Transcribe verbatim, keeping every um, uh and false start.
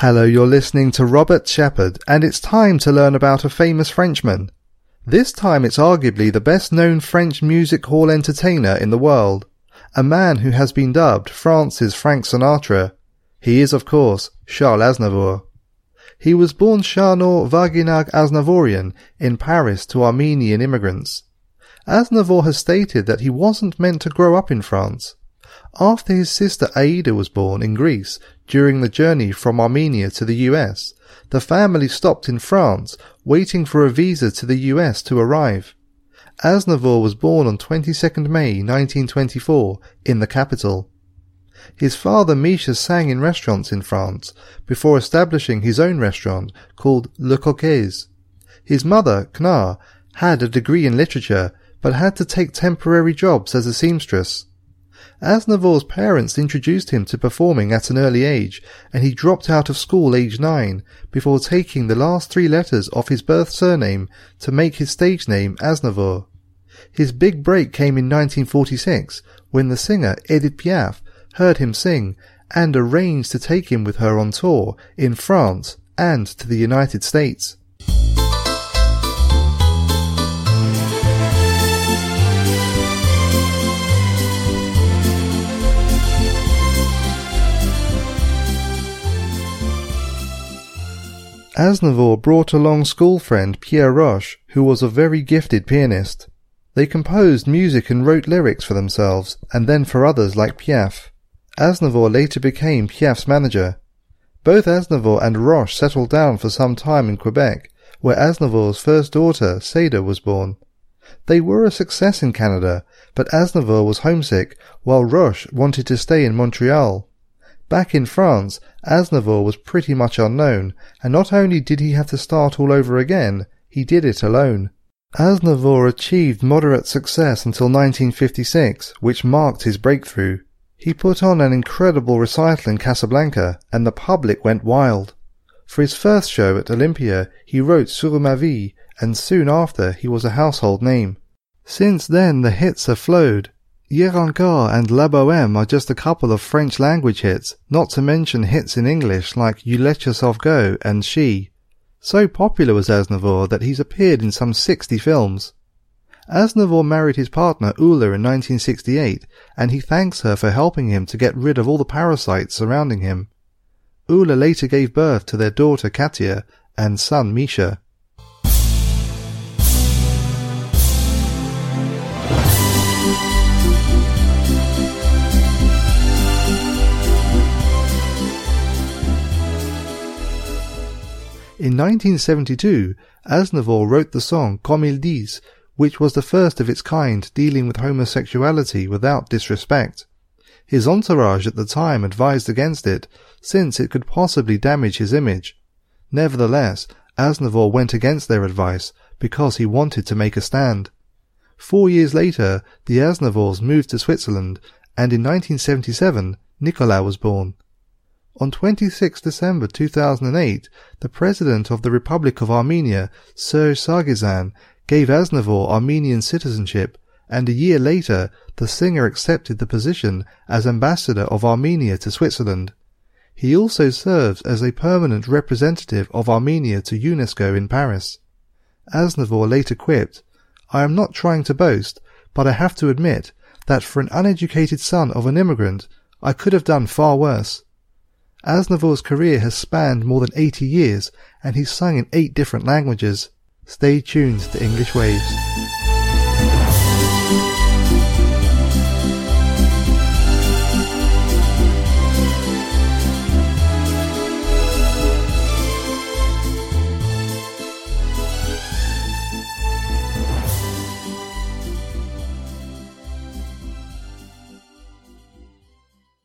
Hello, you're listening to Robert Shepard, and it's time to learn about a famous Frenchman. This time it's arguably the best-known French music hall entertainer in the world, a man who has been dubbed France's Frank Sinatra. He is, of course, Charles Aznavour. He was born Charnor Varginag Aznavourian in Paris to Armenian immigrants. Aznavour has stated that he wasn't meant to grow up in France. After his sister Aida was born in Greece during the journey from Armenia to the U S, the family stopped in France, waiting for a visa to the U S to arrive. Aznavour was born on the twenty-second of May nineteen twenty-four in the capital. His father Misha sang in restaurants in France before establishing his own restaurant called Le Coquet's. His mother, Knar, had a degree in literature but had to take temporary jobs as a seamstress. Aznavour's parents introduced him to performing at an early age, and he dropped out of school aged nine before taking the last three letters of his birth surname to make his stage name Aznavour. His big break came in nineteen forty-six when the singer Edith Piaf heard him sing and arranged to take him with her on tour in France and to the United States. Aznavour brought along school friend Pierre Roche, who was a very gifted pianist. They composed music and wrote lyrics for themselves, and then for others like Piaf. Aznavour later became Piaf's manager. Both Aznavour and Roche settled down for some time in Quebec, where Aznavour's first daughter, Seda, was born. They were a success in Canada, but Aznavour was homesick, while Roche wanted to stay in Montreal. Back in France, Aznavour was pretty much unknown, and not only did he have to start all over again, he did it alone. Aznavour achieved moderate success until nineteen fifty-six, which marked his breakthrough. He put on an incredible recital in Casablanca, and the public went wild. For his first show at Olympia, he wrote Sur ma vie, and soon after he was a household name. Since then the hits have flowed. Hier encore and La Bohème are just a couple of French-language hits, not to mention hits in English like You Let Yourself Go and She. So popular was Aznavour that he's appeared in some sixty films. Aznavour married his partner Ula in nineteen sixty-eight, and he thanks her for helping him to get rid of all the parasites surrounding him. Ula later gave birth to their daughter Katia and son Misha. In nineteen seventy-two, Aznavour wrote the song Comme ils disent, which was the first of its kind dealing with homosexuality without disrespect. His entourage at the time advised against it, since it could possibly damage his image. Nevertheless, Aznavour went against their advice because he wanted to make a stand. Four years later, the Aznavours moved to Switzerland, and in nineteen seventy-seven, Nicolas was born. On the twenty-sixth of December two thousand eight, the President of the Republic of Armenia, Serge Sargsyan, gave Aznavour Armenian citizenship, and a year later the singer accepted the position as Ambassador of Armenia to Switzerland. He also serves as a permanent representative of Armenia to UNESCO in Paris. Aznavour later quipped, "I am not trying to boast, but I have to admit that for an uneducated son of an immigrant, I could have done far worse." Aznavour's career has spanned more than eighty years, and he's sung in eight different languages. Stay tuned to English Waves.